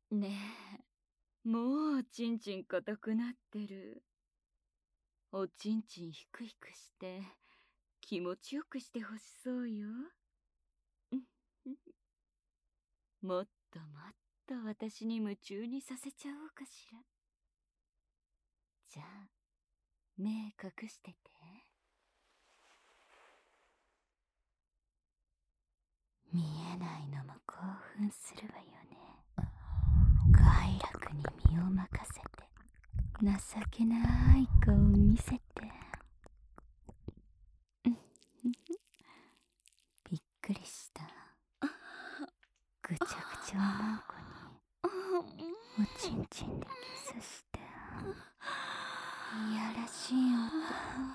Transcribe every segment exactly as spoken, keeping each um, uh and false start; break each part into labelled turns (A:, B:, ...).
A: ねえ、もうちんちん硬くなってる。おちんちんひくひくして気持ちよくしてほしそうよ。もっともっと私に夢中にさせちゃおうかしら。じゃあ目隠してて。見えないのも興奮するわよね。快楽に身を任せて情けない顔見せて。びっくりした。ぐちゃぐちゃおまんこにおちんちんでキスして、いやらしい音。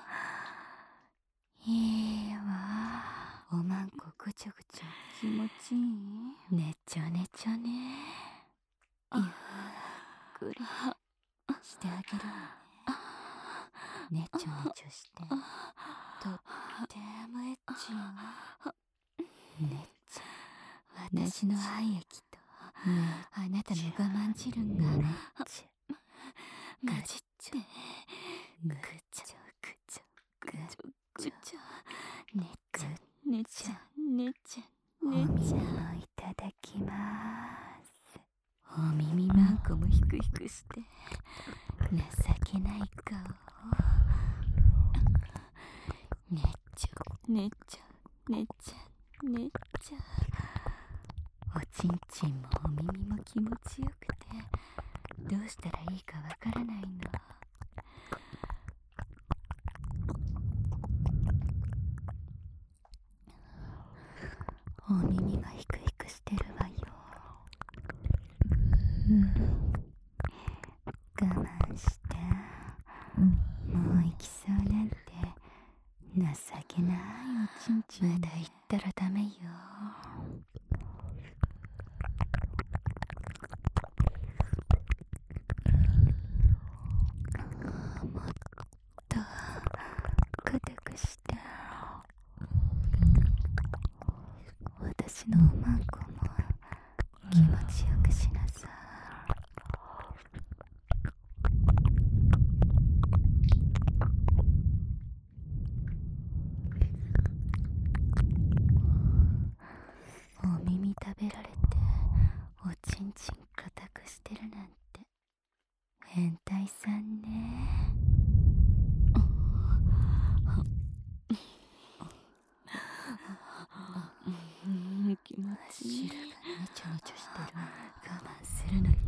A: いいわ。おまんこぐちゃぐちゃ気持ちいい。ねちょねちょね。ゆっくりしてあげるわね。ねちょねちょしてとってもエッチよ。ねっちゃ私の愛液とあなたの我慢汁がねっちゃぐちってぐちゃぐちゃぐちゃぐちゃねっちゃねちゃねちゃお耳もいただきます。お耳まんこもひくひくして情けない顔。ねっちゃねっちゃねっちゃねっちゃ。おちんちんもお耳も気持ちよくてどうしたらいいかわからないの。お耳がひくひくしてるわよ。うん、我慢して、もう行きそうなんて情けないおちんちん。まだ行ったらダメよ。もっと固くして私のおまんこも気持ちよくしなさい。お耳食べられておちんちん固くしてるなんて変態さんね。気持ちいい。汁がねちょねちょしてる。我慢するのよ。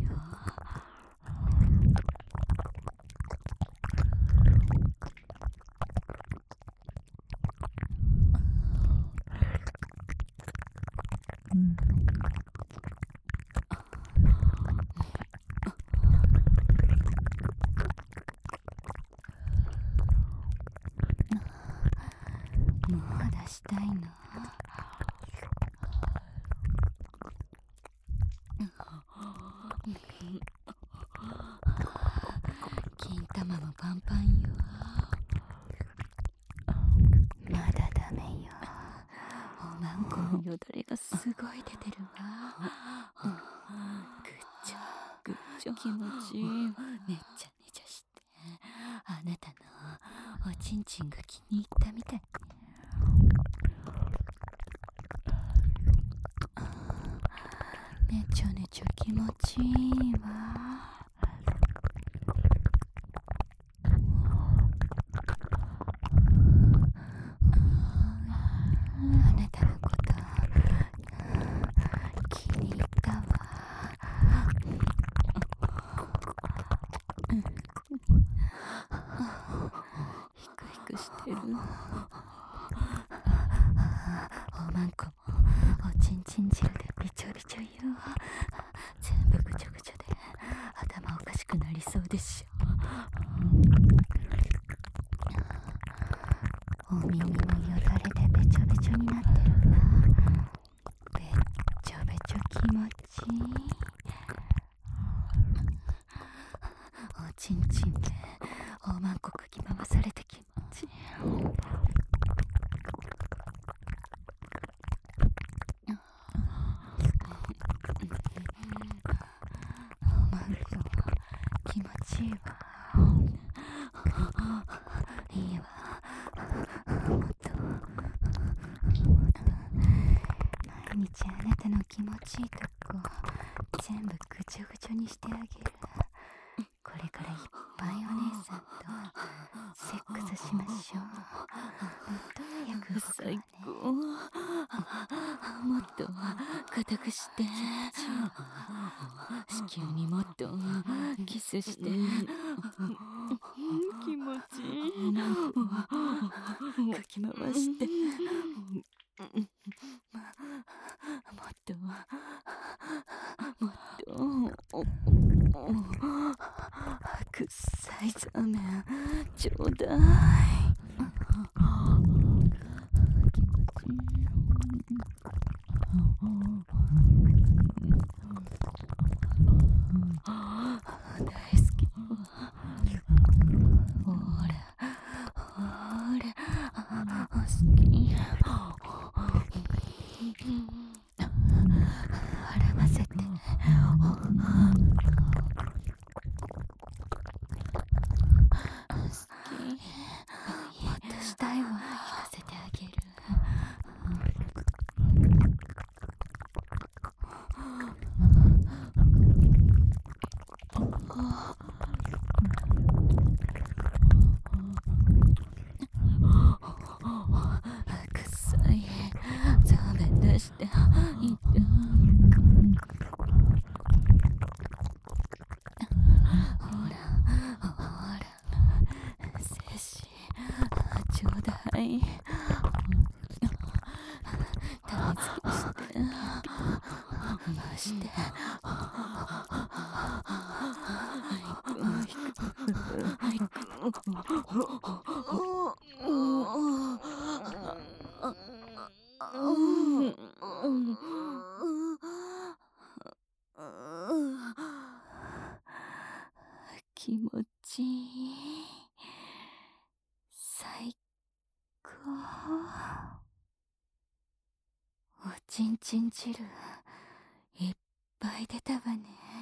A: もう出したいの。金玉もパンパンよ。まだダメよ。おまんこのよだれがすごい出てるわ。ぐっちゃぐっちゃ気持ちいい。ねっちゃねちゃしてあなたのおちんちんが気に入ったみたい。ねちょねちょ気持ちいいわ。あなたのこと気に入ったわ。ひくひくしてる。おまんこもおちんちん汁でびちょびちょよ。全部ぐちょぐちょで頭おかしくなりそうでしょ。お耳もよだれでべちょべちょになってるわ。べっちょべちょ気持ちいい。おちんちんでおまんこかき回されて気持ちいい。 気持ちいいわ。いいわ。もっと毎日あなたの気持ちいいとこ全部ぐちょぐちょにしてあげる。これからいっぱいお姉さんとセックスしましょう。もっと早く動くわね。最高。もっと固くして子宮にもっとキスして。気持ちいい。かき回してもっともっとくっさいザーメンちょうだい。気持ちいい。大好き。ほらほら好き。絡ませて。もっとしたいわ。聞かせてあげる。くっさいザーメン出していった。ほらほら精子ちょうだい。種付けして回して気持ちいい。最高。おちんちん汁いっぱい出たわね。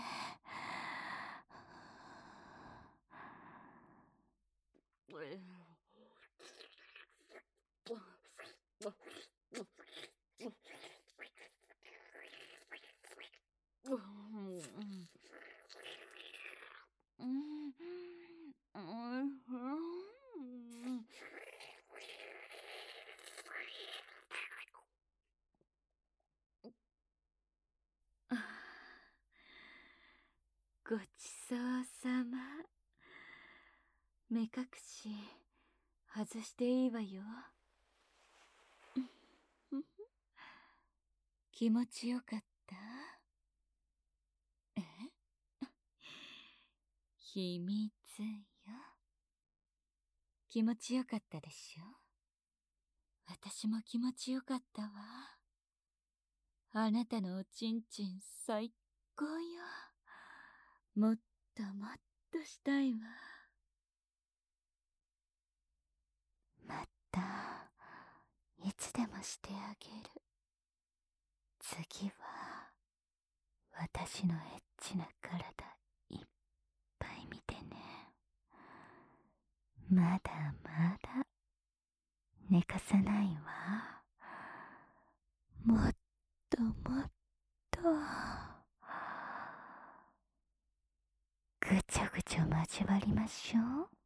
A: ごちそうさま。目隠し外していいわよ。気持ちよかった？え？秘密よ。気持ちよかったでしょ？私も気持ちよかったわ。あなたのおちんちん最高よ。もっともっとしたいわ。またいつでもしてあげる。次は私のエッチな体いっぱい見てね。まだまだ寝かさないわ。もっともっとぐちょぐちょ交わりましょう。